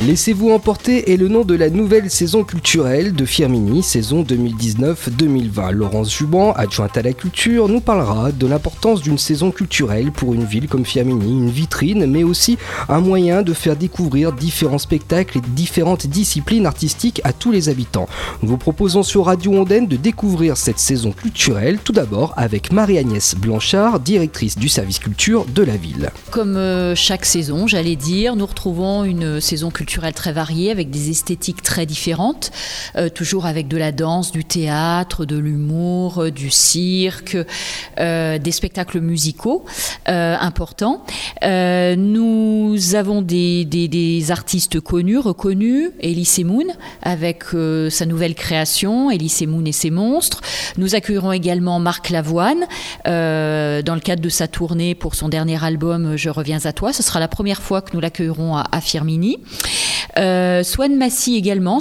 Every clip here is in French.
Laissez-vous emporter est le nom de la nouvelle saison culturelle de Firminy, saison 2019-2020. Laurence Juban, adjointe à la culture, nous parlera de l'importance d'une saison culturelle pour une ville comme Firminy, une vitrine, mais aussi un moyen de faire découvrir différents spectacles et différentes disciplines artistiques à tous les habitants. Nous vous proposons sur Radio Ondaine de découvrir cette saison culturelle, tout d'abord avec Marie-Agnès Blanchard, directrice du service culture de la ville. Comme chaque saison, j'allais dire, nous retrouvons une saison culturelle très variée avec des esthétiques très différentes, toujours avec de la danse, du théâtre, de l'humour, du cirque, des spectacles musicaux importants. Nous avons des artistes connus, reconnus, Elie Semoun avec sa nouvelle création, Elie Semoun et ses monstres. Nous accueillerons également Marc Lavoine dans le cadre de sa tournée pour son dernier album Je reviens à toi. Ce sera la première fois que nous l'accueillerons à Firminy. Swan Massy également,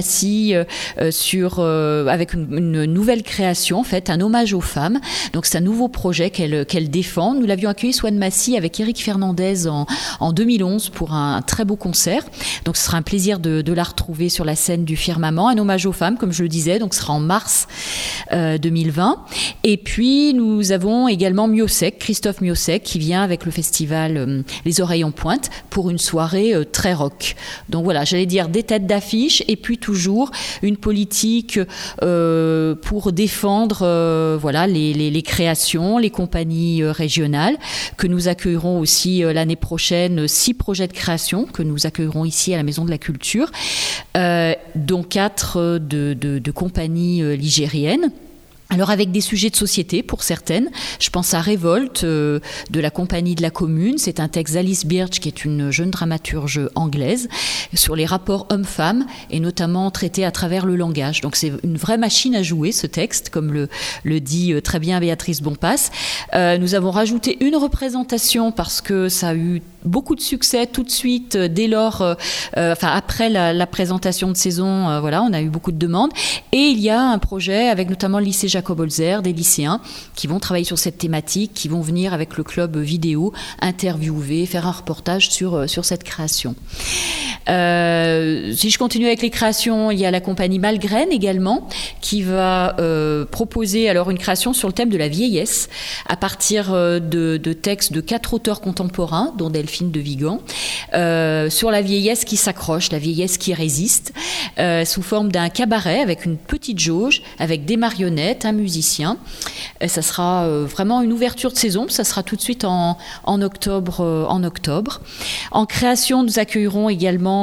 avec une nouvelle création, en fait, un hommage aux femmes. Donc c'est un nouveau projet qu'elle défend. Nous l'avions accueilli, Swan Massy, avec Eric Fernandez en 2011 pour un très beau concert. Donc ce sera un plaisir de la retrouver sur la scène du Firmament. Un hommage aux femmes, comme je le disais, donc ce sera en mars 2020. Et puis nous avons également Christophe Miosek, qui vient avec le festival Les Oreilles en Pointe pour une soirée très rock. Donc voilà, j'allais dire des têtes d'affiche et puis toujours une politique pour défendre les créations, les compagnies régionales, que nous accueillerons aussi l'année prochaine 6 projets de création que nous accueillerons ici à la Maison de la Culture, dont 4 de compagnies ligériennes. Alors avec des sujets de société pour certaines, je pense à Révolte de la Compagnie de la Commune. C'est un texte d'Alice Birch, qui est une jeune dramaturge anglaise, sur les rapports hommes-femmes et notamment traité à travers le langage. Donc c'est une vraie machine à jouer, ce texte, comme le dit très bien Béatrice Bonpass. Nous avons rajouté une représentation parce que ça a eu beaucoup de succès tout de suite dès lors, après la présentation de saison, on a eu beaucoup de demandes. Et il y a un projet avec notamment le lycée Jacob Holzer, des lycéens qui vont travailler sur cette thématique, qui vont venir avec le club vidéo interviewer, faire un reportage sur cette création. Si je continue avec les créations, il y a la compagnie Malgraine également, qui va proposer alors une création sur le thème de la vieillesse à partir de textes de 4 auteurs contemporains, dont Delphine de Vigan, sur la vieillesse qui s'accroche, la vieillesse qui résiste, sous forme d'un cabaret avec une petite jauge, avec des marionnettes, un musicien. Ça sera vraiment une ouverture de saison, ça sera tout de suite en octobre. En création, nous accueillerons également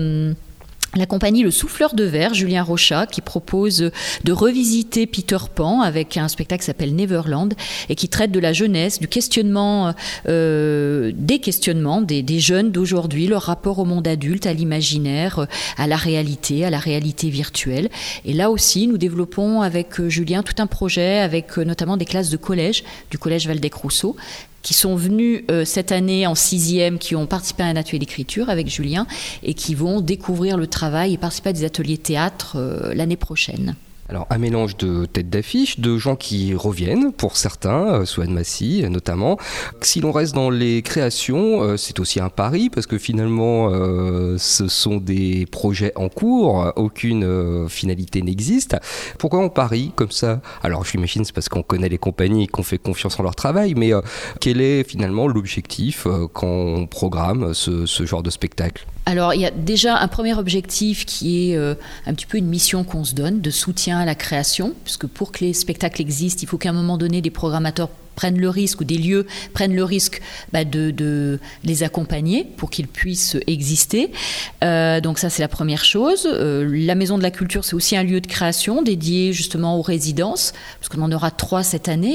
la compagnie Le Souffleur de Verre, Julien Rochat, qui propose de revisiter Peter Pan avec un spectacle qui s'appelle Neverland et qui traite de la jeunesse, du questionnement, des questionnements des jeunes d'aujourd'hui, leur rapport au monde adulte, à l'imaginaire, à la réalité virtuelle. Et là aussi, nous développons avec Julien tout un projet avec notamment des classes de collège, du collège Waldeck-Rousseau, qui sont venus cette année en 6e, qui ont participé à un atelier d'écriture avec Julien et qui vont découvrir le travail et participer à des ateliers théâtre l'année prochaine. Alors, un mélange de têtes d'affiche, de gens qui reviennent, pour certains, Swan Massy notamment. Si l'on reste dans les créations, c'est aussi un pari, parce que finalement, ce sont des projets en cours, aucune finalité n'existe. Pourquoi on parie comme ça ? Alors, j'imagine c'est parce qu'on connaît les compagnies et qu'on fait confiance en leur travail, mais quel est finalement l'objectif quand on programme ce genre de spectacle ? Alors, il y a déjà un premier objectif qui est un petit peu une mission qu'on se donne de soutien à la création, puisque pour que les spectacles existent, il faut qu'à un moment donné, des programmateurs prennent le risque, ou des lieux prennent le risque de les accompagner pour qu'ils puissent exister. Donc ça, c'est la première chose. La Maison de la Culture, c'est aussi un lieu de création dédié justement aux résidences, parce qu'on en aura 3 cette année.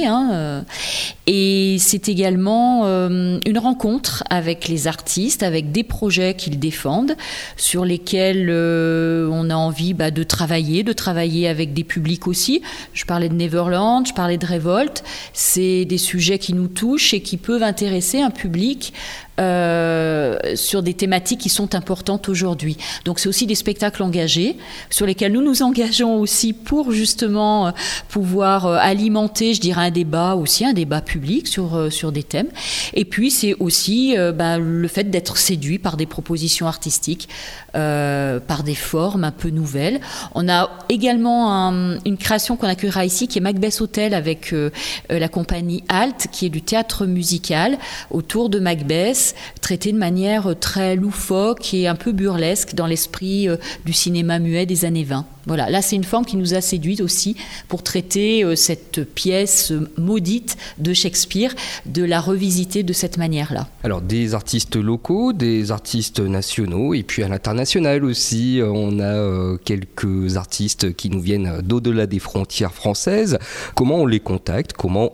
Et c'est également une rencontre avec les artistes, avec des projets qu'ils défendent, sur lesquels on a envie de travailler avec des publics aussi. Je parlais de Neverland, je parlais de Révolte. C'est des sujets qui nous touchent et qui peuvent intéresser un public sur des thématiques qui sont importantes aujourd'hui. Donc c'est aussi des spectacles engagés sur lesquels nous nous engageons aussi pour justement pouvoir alimenter, je dirais, un débat public sur des thèmes. Et puis c'est aussi le fait d'être séduit par des propositions artistiques, par des formes un peu nouvelles. On a également une création qu'on accueillera ici qui est Macbeth Hotel avec la compagnie Alt, qui est du théâtre musical autour de Macbeth, traité de manière très loufoque et un peu burlesque dans l'esprit du cinéma muet des années 20. Voilà, là c'est une forme qui nous a séduite aussi pour traiter cette pièce maudite de Shakespeare, de la revisiter de cette manière-là. Alors des artistes locaux, des artistes nationaux et puis à l'international aussi, on a quelques artistes qui nous viennent d'au-delà des frontières françaises. Comment on les contacte, comment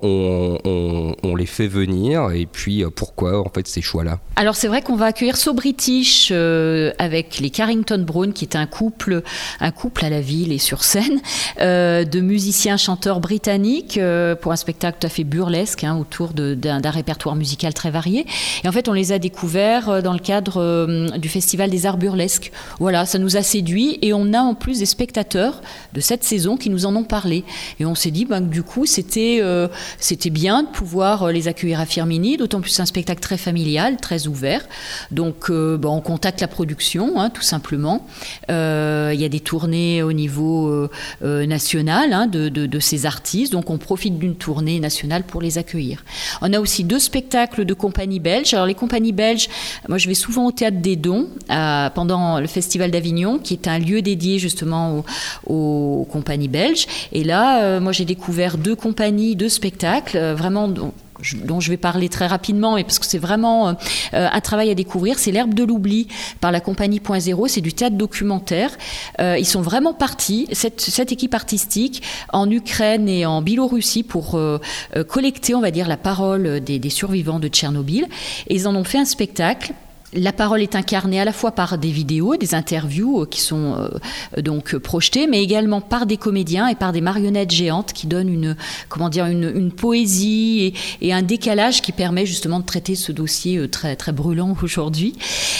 on les fait venir et puis pourquoi en fait ces choix-là? Alors c'est vrai qu'on va accueillir So British avec les Carrington Brown qui est un couple à la ville et sur scène de musiciens chanteurs britanniques pour un spectacle tout à fait burlesque autour d'un répertoire musical très varié. Et en fait on les a découverts dans le cadre du Festival des Arts Burlesques. Voilà, ça nous a séduits et on a en plus des spectateurs de cette saison qui nous en ont parlé. Et on s'est dit que du coup c'était bien de pouvoir les accueillir à Firminy, d'autant plus un spectacle très familial, très ouvert. Donc on contacte la production tout simplement. Il y a des tournées au niveau national de ces artistes, donc on profite d'une tournée nationale pour les accueillir. On a aussi 2 spectacles de compagnies belges. Alors les compagnies belges, moi je vais souvent au Théâtre des Dons pendant le Festival d'Avignon, qui est un lieu dédié justement aux compagnies belges. Et là, moi j'ai découvert 2 compagnies, 2 spectacles, vraiment dont je vais parler très rapidement, mais parce que c'est vraiment un travail à découvrir. C'est L'Herbe de l'Oubli par la compagnie Point Zéro, c'est du théâtre documentaire. Ils sont vraiment partis, cette équipe artistique, en Ukraine et en Biélorussie pour collecter, on va dire, la parole des survivants de Tchernobyl. Et ils en ont fait un spectacle. La parole est incarnée à la fois par des vidéos, des interviews qui sont donc projetées, mais également par des comédiens et par des marionnettes géantes qui donnent une poésie et un décalage qui permet justement de traiter ce dossier très, très brûlant aujourd'hui.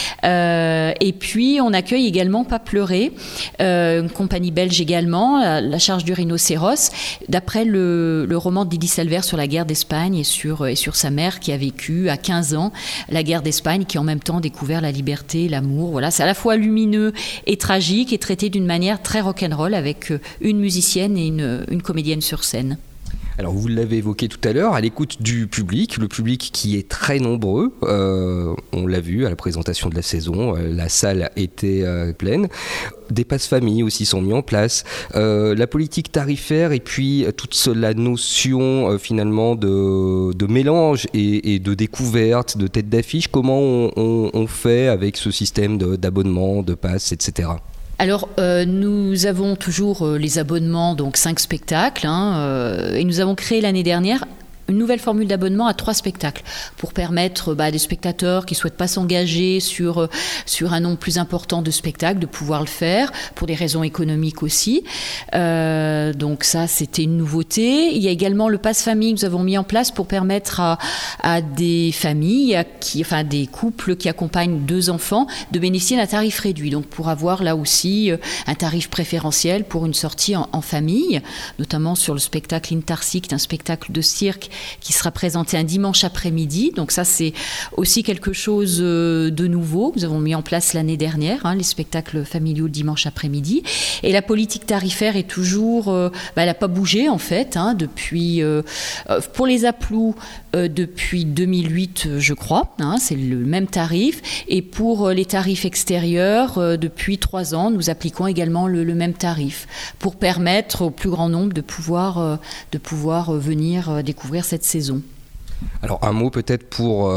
Et puis on accueille également Pas pleurer, une compagnie belge également, La charge du rhinocéros, d'après le roman de Lydie Salver sur la guerre d'Espagne et sur sa mère qui a vécu à 15 ans la guerre d'Espagne, qui en même temps découvert la liberté, l'amour. Voilà, c'est à la fois lumineux et tragique et traité d'une manière très rock'n'roll avec une musicienne et une comédienne sur scène. Alors vous l'avez évoqué tout à l'heure, à l'écoute du public, le public qui est très nombreux, on l'a vu à la présentation de la saison, la salle était pleine. Des passe-famille aussi sont mis en place, la politique tarifaire et puis toute la notion finalement de mélange et de découverte, de tête d'affiche, comment on fait avec ce système d'abonnement, de passe, etc. Alors, nous avons toujours les abonnements, donc 5 spectacles, et nous avons créé l'année dernière une nouvelle formule d'abonnement à 3 spectacles pour permettre à des spectateurs qui ne souhaitent pas s'engager sur un nombre plus important de spectacles de pouvoir le faire, pour des raisons économiques aussi. Donc ça, c'était une nouveauté. Il y a également le Pass Famille que nous avons mis en place pour permettre à des familles, des couples qui accompagnent 2 enfants, de bénéficier d'un tarif réduit. Donc pour avoir là aussi un tarif préférentiel pour une sortie en famille, notamment sur le spectacle Intarsi, qui est un spectacle de cirque qui sera présenté un dimanche après-midi. Donc ça, c'est aussi quelque chose de nouveau que nous avons mis en place l'année dernière, les spectacles familiaux le dimanche après-midi. Et la politique tarifaire est toujours... elle n'a pas bougé en fait, depuis... pour les Aplous, depuis 2008, je crois, c'est le même tarif. Et pour les tarifs extérieurs, depuis 3 ans, nous appliquons également le même tarif pour permettre au plus grand nombre de pouvoir venir découvrir cette saison. Alors un mot peut-être pour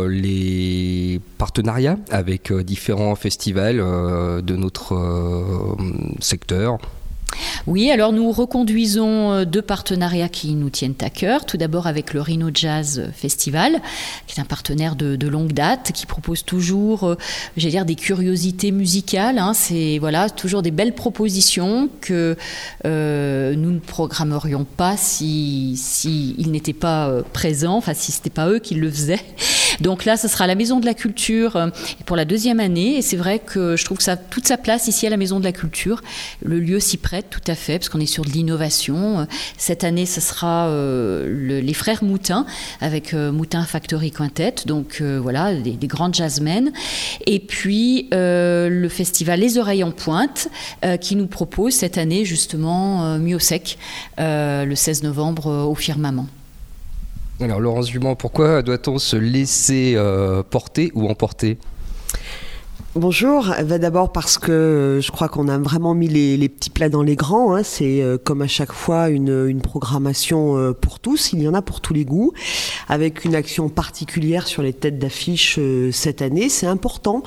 les partenariats avec différents festivals de notre secteur. Oui, alors nous reconduisons 2 partenariats qui nous tiennent à cœur. Tout d'abord avec le Rhino Jazz Festival, qui est un partenaire de longue date, qui propose toujours, des curiosités musicales. C'est toujours des belles propositions que nous ne programmerions pas si ils n'étaient pas présents, si ce n'était pas eux qui le faisaient. Donc là, ce sera la Maison de la Culture pour la 2e année. Et c'est vrai que je trouve que ça a toute sa place ici à la Maison de la Culture. Le lieu s'y prête tout à fait, parce qu'on est sur de l'innovation. Cette année, ce sera les frères Moutin, avec Moutin Factory Quintet. Donc voilà, des grandes jazzmen. Et puis le festival Les Oreilles en Pointe, qui nous propose cette année justement Miosec, le 16 novembre au Firmament. Alors Laurence Juban, pourquoi doit-on se laisser porter ou emporter ? Bonjour, d'abord parce que je crois qu'on a vraiment mis les petits plats dans les grands, hein. C'est comme à chaque fois une programmation pour tous, il y en a pour tous les goûts, avec une action particulière sur les têtes d'affiche cette année. C'est important,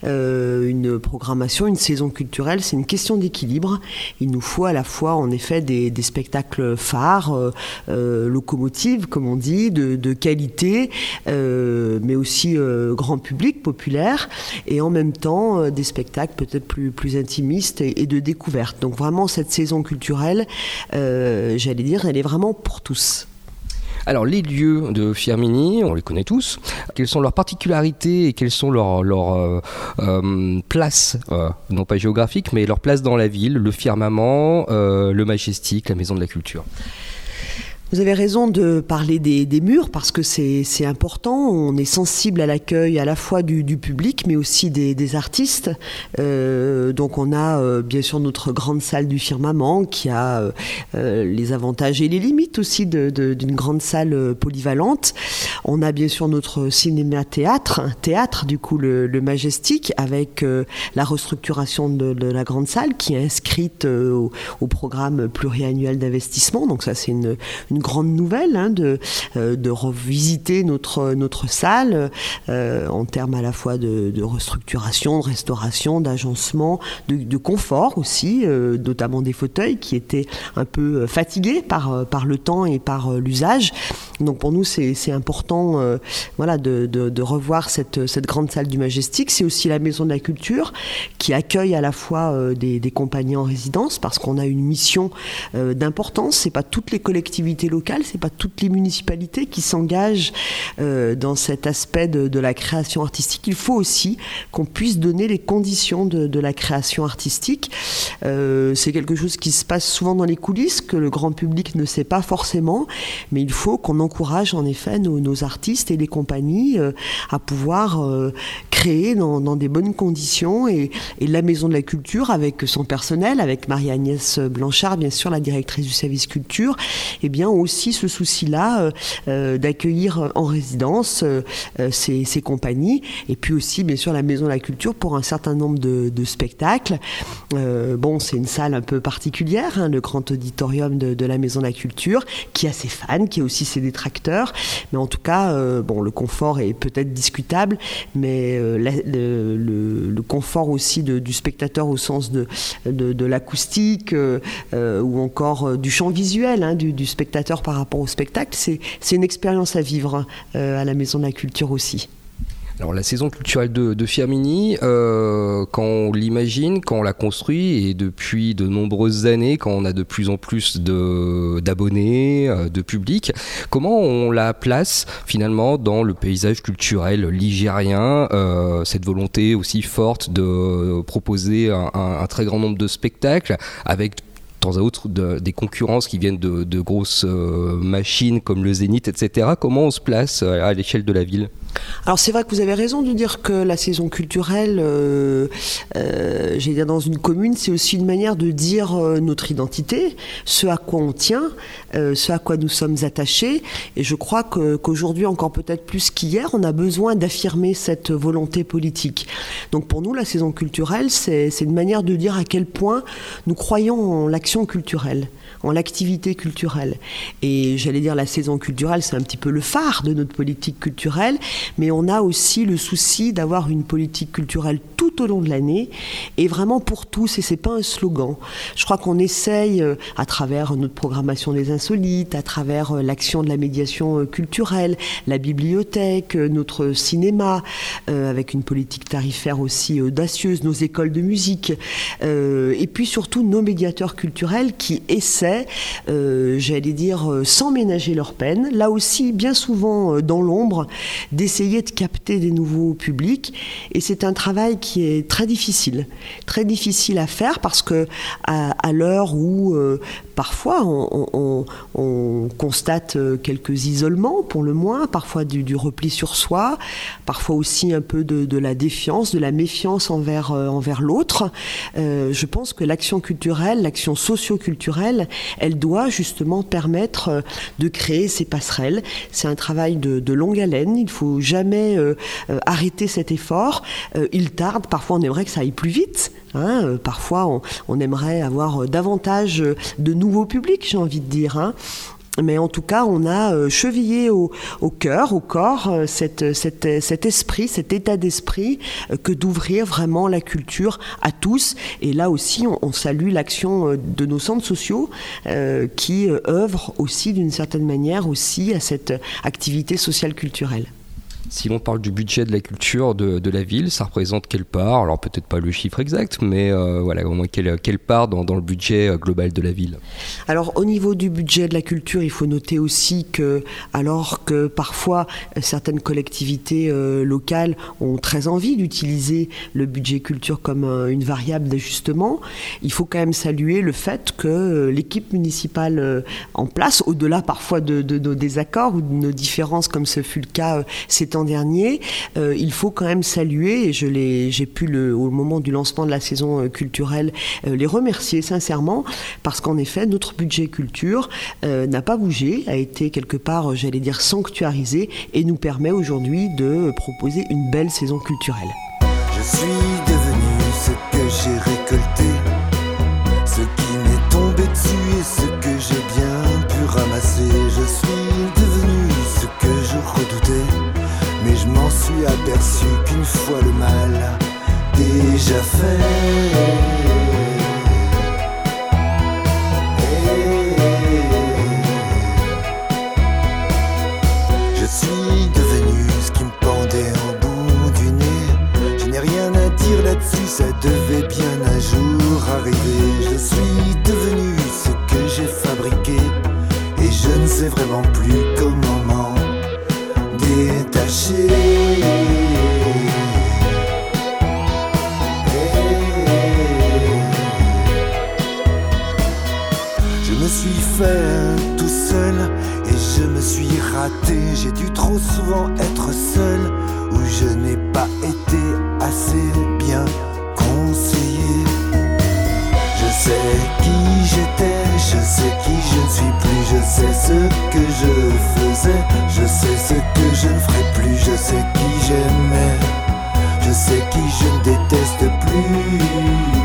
une programmation, une saison culturelle, c'est une question d'équilibre. Il nous faut à la fois en effet des spectacles phares, locomotives comme on dit, de qualité, mais aussi grand public, populaire, et en même temps des spectacles peut-être plus intimistes et de découverte. Donc vraiment cette saison culturelle, j'allais dire, elle est vraiment pour tous. Alors les lieux de Firminy, on les connaît tous. Quelles sont leurs particularités et quelles sont leurs places, non pas géographiques, mais leurs places dans la ville, le Firmament, le Majestic, la Maison de la Culture ? Vous avez raison de parler des murs parce que c'est important. On est sensible à l'accueil à la fois du public mais aussi des artistes. Donc on a bien sûr notre grande salle du Firmament qui a les avantages et les limites aussi d'une grande salle polyvalente. On a bien sûr notre théâtre du coup le Majestic avec la restructuration de la grande salle qui est inscrite au programme pluriannuel d'investissement. Donc ça c'est une grande nouvelle de revisiter notre salle en termes à la fois de restructuration, de restauration, d'agencement, de confort aussi, notamment des fauteuils qui étaient un peu fatigués par le temps et par l'usage. Donc pour nous c'est important de revoir cette grande salle du Majestic. C'est aussi la Maison de la Culture qui accueille à la fois des compagnies en résidence parce qu'on a une mission d'importance. C'est pas toutes les collectivités locales, c'est pas toutes les municipalités qui s'engagent dans cet aspect de la création artistique. Il faut aussi qu'on puisse donner les conditions de la création artistique. C'est quelque chose qui se passe souvent dans les coulisses, que le grand public ne sait pas forcément, mais il faut qu'on encourage en effet nos artistes et les compagnies à pouvoir créer dans des bonnes conditions et la Maison de la Culture avec son personnel, avec Marie-Agnès Blanchard, bien sûr la directrice du service culture, et bien aussi ce souci-là d'accueillir en résidence ces compagnies et puis aussi bien sûr la Maison de la Culture pour un certain nombre de spectacles. C'est une salle un peu particulière, le grand auditorium de la Maison de la Culture qui a ses fans, qui a aussi ses détracteurs, mais en tout cas le confort est peut-être discutable, mais le confort aussi du spectateur au sens de l'acoustique ou encore du champ visuel du spectateur par rapport au spectacle, c'est une expérience à vivre à la Maison de la Culture aussi. Alors la saison culturelle de Firminy, quand on l'imagine, quand on la construit, et depuis de nombreuses années, quand on a de plus en plus d'abonnés, de public, comment on la place finalement dans le paysage culturel ligérien, cette volonté aussi forte de proposer un très grand nombre de spectacles avec de temps à autre des concurrences qui viennent de grosses machines comme le Zénith, etc. Comment on se place à l'échelle de la ville ? Alors c'est vrai que vous avez raison de dire que la saison culturelle, j'allais dire dans une commune, c'est aussi une manière de dire notre identité, ce à quoi on tient, ce à quoi nous sommes attachés. Et je crois qu'aujourd'hui, encore peut-être plus qu'hier, on a besoin d'affirmer cette volonté politique. Donc pour nous, la saison culturelle, c'est une manière de dire à quel point nous croyons en l'action culturelle, en l'activité culturelle. Et j'allais dire la saison culturelle, c'est un petit peu le phare de notre politique culturelle, mais on a aussi le souci d'avoir une politique culturelle tout au long de l'année et vraiment pour tous, et c'est pas un slogan. Je crois qu'on essaye à travers notre programmation des Insolites, à travers l'action de la médiation culturelle, la bibliothèque, notre cinéma, avec une politique tarifaire aussi audacieuse, nos écoles de musique, et puis surtout nos médiateurs culturels qui essaient essaient, j'allais dire, sans ménager leur peine, là aussi bien souvent dans l'ombre, d'essayer de capter des nouveaux publics. Et c'est un travail qui est très difficile à faire parce que à l'heure où parfois on constate quelques isolements pour le moins, parfois du repli sur soi, parfois aussi un peu de la défiance, de la méfiance envers l'autre. Je pense que l'action culturelle, l'action socio-culturelle, elle doit justement permettre de créer ces passerelles. C'est un travail de longue haleine, il ne faut jamais arrêter cet effort. Il tarde, parfois on aimerait que ça aille plus vite. Parfois on aimerait avoir davantage de nouveaux publics, j'ai envie de dire. Mais en tout cas, on a chevillé au cœur, au corps, cet esprit, cet état d'esprit que d'ouvrir vraiment la culture à tous. Et là aussi, on salue l'action de nos centres sociaux qui œuvrent aussi d'une certaine manière aussi à cette activité sociale culturelle. Si l'on parle du budget de la culture de la ville, ça représente quelle part ? Alors peut-être pas le chiffre exact, mais voilà, au moins quelle part dans le budget global de la ville ? Alors au niveau du budget de la culture, il faut noter aussi que, alors que parfois certaines collectivités locales ont très envie d'utiliser le budget culture comme une variable d'ajustement, il faut quand même saluer le fait que l'équipe municipale en place, au-delà parfois de nos désaccords ou de nos différences comme ce fut le cas ces temps dernier, il faut quand même saluer, et j'ai pu au moment du lancement de la saison culturelle les remercier sincèrement, parce qu'en effet notre budget culture n'a pas bougé, a été quelque part, j'allais dire, sanctuarisé, et nous permet aujourd'hui de proposer une belle saison culturelle. Je suis devenu ce que j'ai récolté, ce qui m'est tombé dessus et ce que j'ai bien pu ramasser. Je suis devenu ce que je redoutais, mais je m'en suis aperçu qu'une fois le mal déjà fait. Je suis devenu ce qui me pendait au bout du nez. Je n'ai rien à dire là-dessus, ça devait bien un jour arriver. Je suis devenu ce que j'ai fabriqué, et je ne sais vraiment plus comment m'en détaché. Je me suis fait tout seul et je me suis raté. J'ai dû trop souvent être seul, où je n'ai pas été assez bien conseillé. Je sais qui j'étais, je sais qui je ne suis plus. Je sais ce que je faisais, je sais ce que je ne ferai plus. Je sais qui j'aimais, je sais qui je ne déteste plus.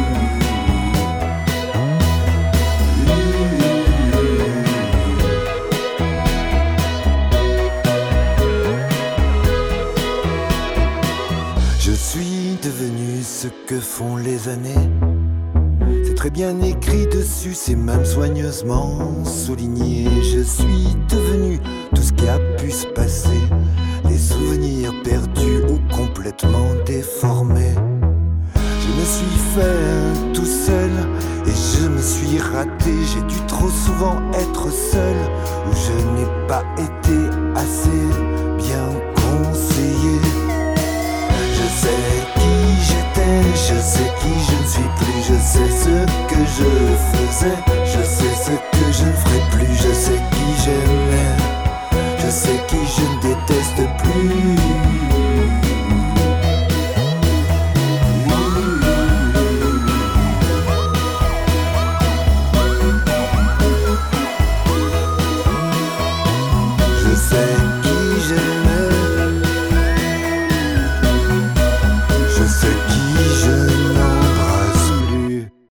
Je suis devenu ce que font les années. C'est très bien écrit dessus, c'est même soigneusement souligné. Je suis devenu tout ce qui a pu se passer, les souvenirs perdus ou complètement déformés. Je me suis fait tout seul et je me suis raté. J'ai dû trop souvent être seul, où je n'ai pas été assez bien conseillé. Je sais qui j'étais, je sais qui je ne suis plus. Je sais ce que je faisais, je sais ce que je ne ferai plus. Je sais qui j'aimais, je sais qui je ne déteste plus. Je sais